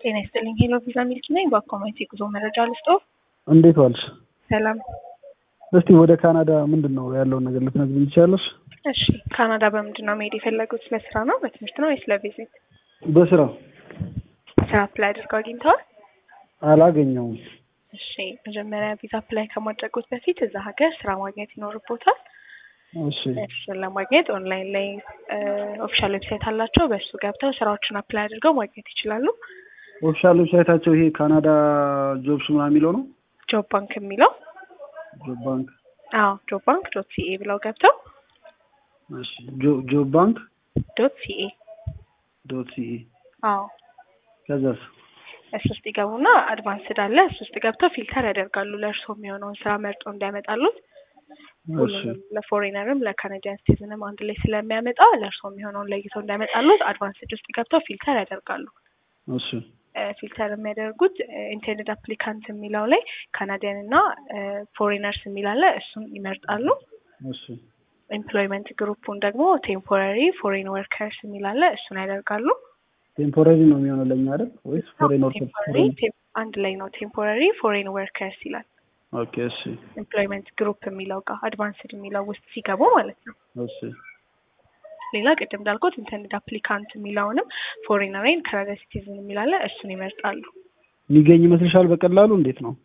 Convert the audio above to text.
ጤና ይስጥልኝ ሄሎ ቪዛ ሚልክ ነኝ በኮሜንት ጉዞ መረጃ ልስጦ እንዴት ዋልሽ ሰላም እስቲ ወደ ካናዳ ምንድነው ያለው ነገር ልትነግሪኝ ትችያለሽ እሺ ካናዳ በምንድነው መሄድ የፈለጉት ለስራ ነው በትምህርት ነው ወይስ ለቪዚት በስራ ስራ አፕላይ አድርገው አግኝተዋል አላገኘሁም እሺ መጀመሪያ ቪዛ አፕላይ ከማድረጉት በፊት እዛ ሀገር ስራ ማግኘት ይኖርቦታል እሺ እሱን ለማግኘት ኦንላይን ላይ ኦፊሻል ዌብሳይት አላቸው በሱ ገብተው ስራዎችን አፕላይ አድርገው ማግኘት ይችላሉ ኦፊሻል ዌብሳይታቸው ይሄ ካናዳ ጆብስ ምናምን የሚለው ነው ጆብ ባንክ የሚለው ጆብ ባንክ አዎ jobbank.ca ብለው ገብተው እሺ jobbank.ca አዎ ከዛስ እሱ ውስጥ ይገቡና አድቫንስድ አለ እሱ ውስጥ ገብተው ፊልተር ያደርጋሉ ለእርሶ የሚሆነውን ስራ መርጦ እንዲያመጣሉት ሁሉንም ለፎሬነርም ለካናዲያን ሲቲዝንም አንድ ላይ ስለሚያመጣ ለእርሶ የሚሆነውን ለይተው እንዲያመጣሉት አድቫንስድ ውስጥ ገብተው ፊልተር ያደርጋሉ እሺ ፊልተር የሚያደርጉት ኢንቴንድድ አፕሊካንት የሚለው ላይ ካናዲያን እና ፎሬነርስ የሚላለ እሱን ይመርጣሉ እሺ ኤምፕሎይመንት ግሩፑን ደግሞ ቴምፖራሪ ፎሬን ወርከርስ የሚላለ እሱን ያደርጋሉ ቴምፖራሪ ነው የሚሆነው ለኛ አይደል ወይስ ፎሬን ወርከርስ አንድ ላይ ነው ቴምፖራሪ ፎሬን ወርከርስ ይላል ኦኬ እሺ ኤምፕሎይመንት ግሩፕ የሚለው ጋር አድቫንስድ የሚለው ውስጥ ሲገቡ ማለት ነው እሺ ሌላ ቅድም እንዳልኩት ኢንቴንድድ አፕሊካንት የሚለውንም ፎሬነርን ካናዳ ሲቲዝን የሚላለ እሱን ይመርጣሉ የሚገኝ ይመስልሻል በቀላሉ እንዴት ነው